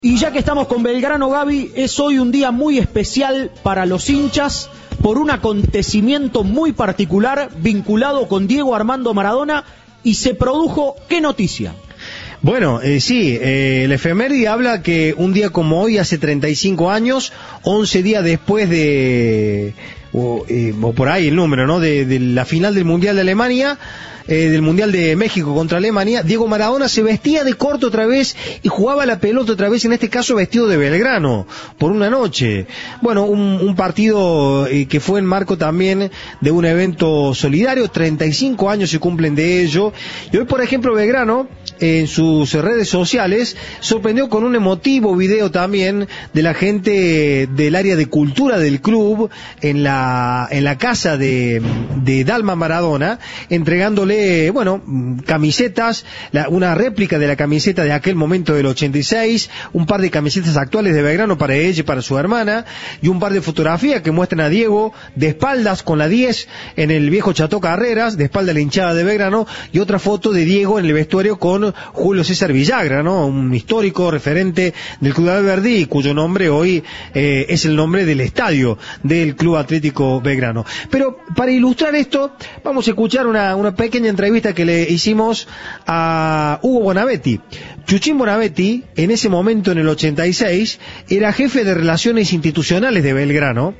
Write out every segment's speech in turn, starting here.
Y ya que estamos con Belgrano, Gaby, es hoy un día muy especial para los hinchas por un acontecimiento muy particular vinculado con Diego Armando Maradona y se produjo, ¿qué noticia? Bueno, sí, el efeméride habla que un día como hoy, hace 35 años, 11 días después de, o por ahí el número, ¿no?, de la final del Mundial de Alemania, del Mundial de México contra Alemania, Diego Maradona se vestía de corto otra vez y jugaba la pelota otra vez, en este caso vestido de Belgrano, por una noche. Bueno, un partido que fue en marco también de un evento solidario, 35 años se cumplen de ello, y hoy, por ejemplo, Belgrano, en sus redes sociales, sorprendió con un emotivo video también de la gente del área de cultura del club, en la casa de Dalma Maradona, entregándole, bueno, camisetas, una réplica de la camiseta de aquel momento del 86, un par de camisetas actuales de Belgrano para ella y para su hermana, y un par de fotografías que muestran a Diego de espaldas con la 10 en el viejo Chateau Carreras, de espalda a la hinchada de Belgrano, y otra foto de Diego en el vestuario con Julio César Villagra, ¿no?, un histórico referente del Club Alberdi, cuyo nombre hoy es el nombre del estadio del Club Atlético Belgrano. Pero para ilustrar esto, vamos a escuchar una pequeña entrevista que le hicimos a Hugo Bonavetti. Chuchín Bonavetti, en ese momento, en el 86, era jefe de Relaciones Institucionales de Belgrano,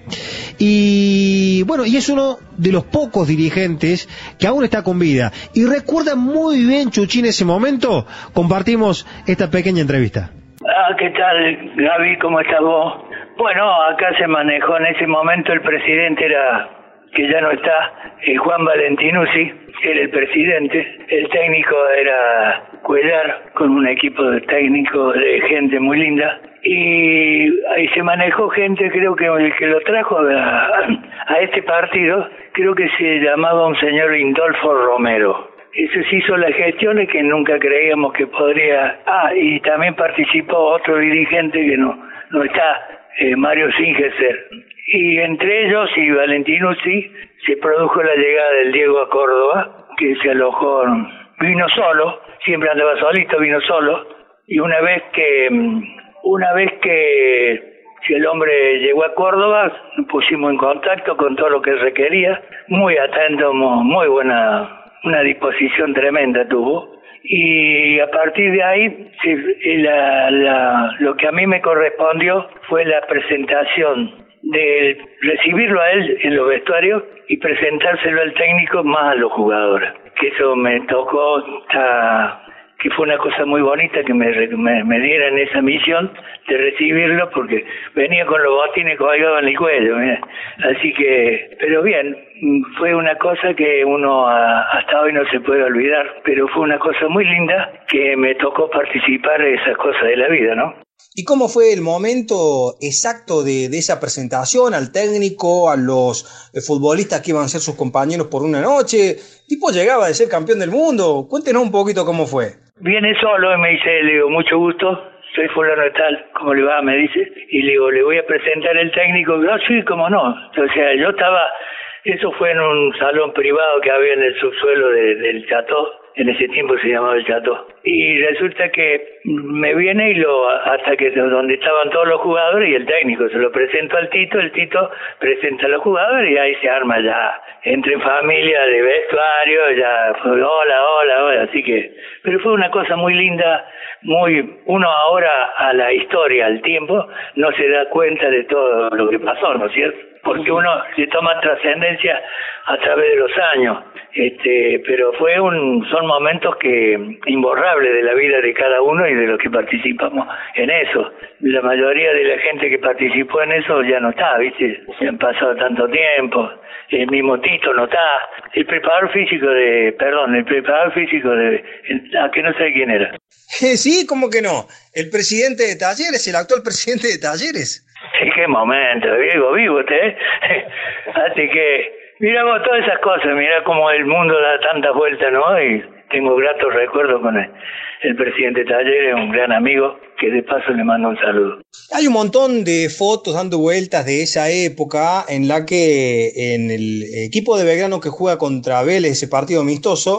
y bueno, y es uno de los pocos dirigentes que aún está con vida, y recuerda muy bien Chuchín ese momento. Compartimos esta pequeña entrevista. ¿Qué tal, Gaby? ¿Cómo estás vos? Bueno, acá se manejó en ese momento, el presidente era, que ya no está, Juan Valentinuzzi, era el presidente, el técnico era Cuellar, con un equipo de técnico de gente muy linda, y ahí se manejó gente, creo que el que lo trajo a este partido, creo que se llamaba un señor Indolfo Romero. Eso se hizo las gestiones que nunca creíamos que podría. Y también participó otro dirigente que no está, Mario Singeser. Y entre ellos y Valentinuzzi se produjo la llegada del Diego a Córdoba, que se alojó, vino solo, siempre andaba solito, vino solo, y una vez que el hombre llegó a Córdoba, nos pusimos en contacto con todo lo que requería, muy atento, muy buena, una disposición tremenda tuvo, y a partir de ahí lo que a mí me correspondió fue la presentación, de recibirlo a él en los vestuarios y presentárselo al técnico más a los jugadores, que eso me tocó, que fue una cosa muy bonita que me dieran esa misión de recibirlo, porque venía con los botines colgados en el cuello, mira. Así que, pero bien, fue una cosa que uno hasta hoy no se puede olvidar, pero fue una cosa muy linda que me tocó participar de esas cosas de la vida, ¿no? ¿Y cómo fue el momento exacto de esa presentación al técnico, a los futbolistas que iban a ser sus compañeros por una noche? Tipo llegaba de ser campeón del mundo. Cuéntenos un poquito cómo fue. Viene solo y me dice, le digo, mucho gusto, soy fulano de tal, ¿cómo le va? Me dice, y le digo, le voy a presentar el técnico. Sí, cómo no. O sea, yo estaba, eso fue en un salón privado que había en el subsuelo del Chateau. En ese tiempo se llamaba el Chateau. Y resulta que me viene y hasta que donde estaban todos los jugadores y el técnico, se lo presento al Tito, el Tito presenta a los jugadores y ahí se arma ya, entre familia de vestuario, ya fue hola, así que, pero fue una cosa muy linda, uno ahora a la historia, al tiempo, no se da cuenta de todo lo que pasó, ¿no es cierto? Porque uno le toma trascendencia a través de los años, pero son momentos imborrables de la vida de cada uno y de los que participamos en eso. La mayoría de la gente que participó en eso ya no está, ¿viste? Se han pasado tanto tiempo. El mismo Tito no está. El preparador físico que no sé quién era. Sí, ¿cómo que no? El presidente de Talleres, el actual presidente de Talleres. Sí, qué momento, vivo usted. Así que, mira vos todas esas cosas, mira cómo el mundo da tantas vueltas, ¿no? Y tengo gratos recuerdos con el presidente Talleres, un gran amigo, que de paso le mando un saludo. Hay un montón de fotos dando vueltas de esa época en la que en el equipo de Belgrano que juega contra Vélez, ese partido amistoso,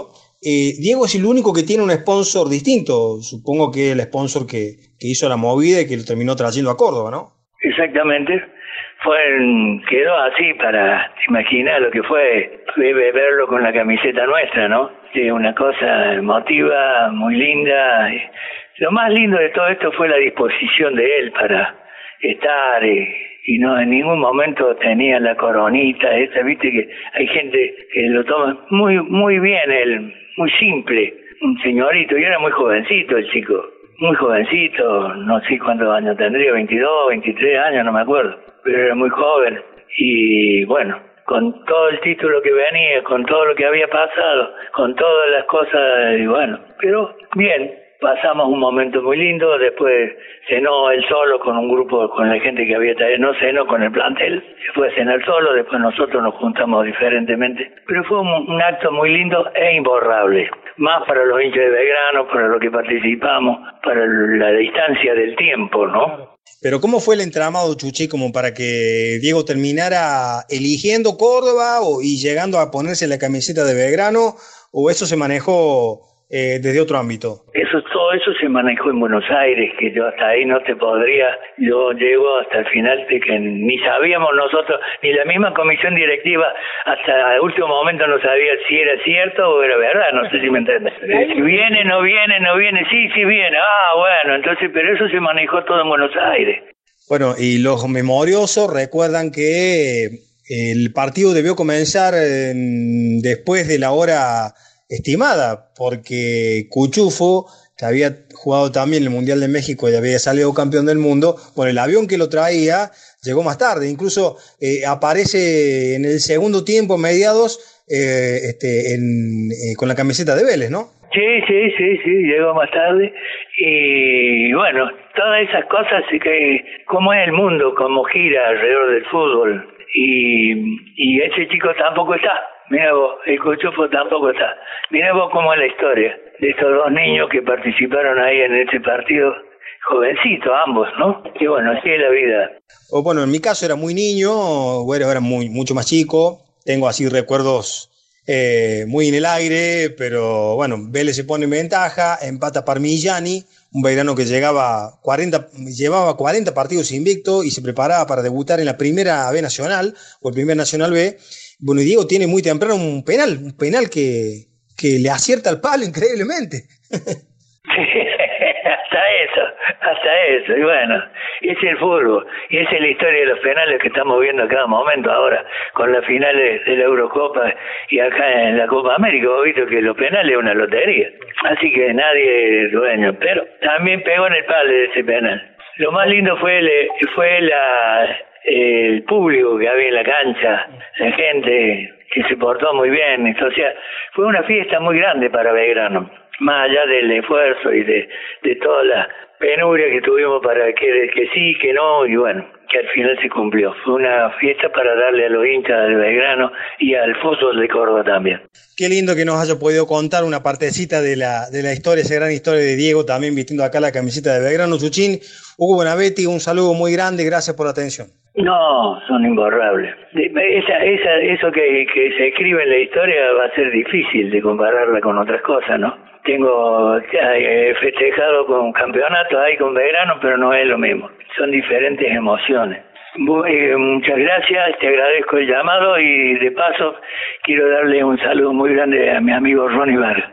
Diego es el único que tiene un sponsor distinto. Supongo que el sponsor que hizo la movida y que lo terminó trayendo a Córdoba, ¿no? Exactamente. Quedó así para imaginar lo que fue verlo con la camiseta nuestra, ¿no? Sí, una cosa emotiva, muy linda. Lo más lindo de todo esto fue la disposición de él para estar y no en ningún momento tenía la coronita esa, viste que hay gente que lo toma muy bien, él muy simple, un señorito, y era muy jovencito el chico, muy jovencito, no sé cuántos años tendría, 22, 23 años, no me acuerdo, pero era muy joven y bueno, con todo el título que venía, con todo lo que había pasado, con todas las cosas, y bueno, pero bien. Pasamos un momento muy lindo, después cenó él solo con un grupo, con la gente que había traído, no cenó con el plantel, se fue a cenar solo, después nosotros nos juntamos diferentemente, pero fue un acto muy lindo e imborrable, más para los hinchas de Belgrano, para los que participamos, para la distancia del tiempo, ¿no? Pero ¿cómo fue el entramado, Chuchi, como para que Diego terminara eligiendo Córdoba y llegando a ponerse la camiseta de Belgrano, o eso se manejó desde otro ámbito? Todo eso se manejó en Buenos Aires, que yo hasta ahí no te podría, yo llego hasta el final de que ni sabíamos nosotros, ni la misma comisión directiva, hasta el último momento no sabía si era cierto o era verdad, no sé si me entiendes. Si viene, no viene, sí viene, bueno, entonces, pero eso se manejó todo en Buenos Aires. Bueno, y los memoriosos recuerdan que el partido debió comenzar después de la hora estimada, porque Cuchufo, que había jugado también el Mundial de México y había salido campeón del mundo, bueno, el avión que lo traía llegó más tarde, incluso aparece en el segundo tiempo, mediados, con la camiseta de Vélez, ¿no? Sí, llegó más tarde y bueno, todas esas cosas que como es el mundo, como gira alrededor del fútbol y ese chico tampoco está. Mira vos, el Cuchufo tampoco está. Mira vos cómo es la historia de estos dos niños que participaron ahí en este partido, jovencitos ambos, ¿no? Y bueno, así es la vida. Bueno, en mi caso era muy niño, bueno, era mucho más chico, tengo así recuerdos muy en el aire, pero bueno, Vélez se pone en ventaja, empata Parmigiani, un Belgrano que llevaba 40 partidos invicto y se preparaba para debutar en la primera B Nacional, o el primer Nacional B. Bueno, y Diego tiene muy temprano un penal que le acierta al palo increíblemente. Hasta eso, y bueno, ese es el fútbol, y esa es la historia de los penales que estamos viendo a cada momento ahora, con las finales de la Eurocopa y acá en la Copa América, hemos visto que los penales es una lotería, así que nadie es dueño, pero también pegó en el palo de ese penal. Lo más lindo fue el público que había en la cancha, la gente que se portó muy bien, o sea, fue una fiesta muy grande para Belgrano, más allá del esfuerzo y de toda la penuria que tuvimos para que sí, que no, y bueno, que al final se cumplió. Fue una fiesta para darle a los hinchas de Belgrano y al fútbol de Córdoba también. Qué lindo que nos haya podido contar una partecita de la historia, esa gran historia de Diego, también vistiendo acá la camiseta de Belgrano. Chuchín, Hugo Bonavetti, un saludo muy grande, gracias por la atención. No, son imborrables. Eso que se escribe en la historia va a ser difícil de compararla con otras cosas, ¿no? Tengo festejado con campeonatos ahí con Belgrano, pero no es lo mismo. Son diferentes emociones. Muchas gracias, te agradezco el llamado y de paso quiero darle un saludo muy grande a mi amigo Ronnie Vargas.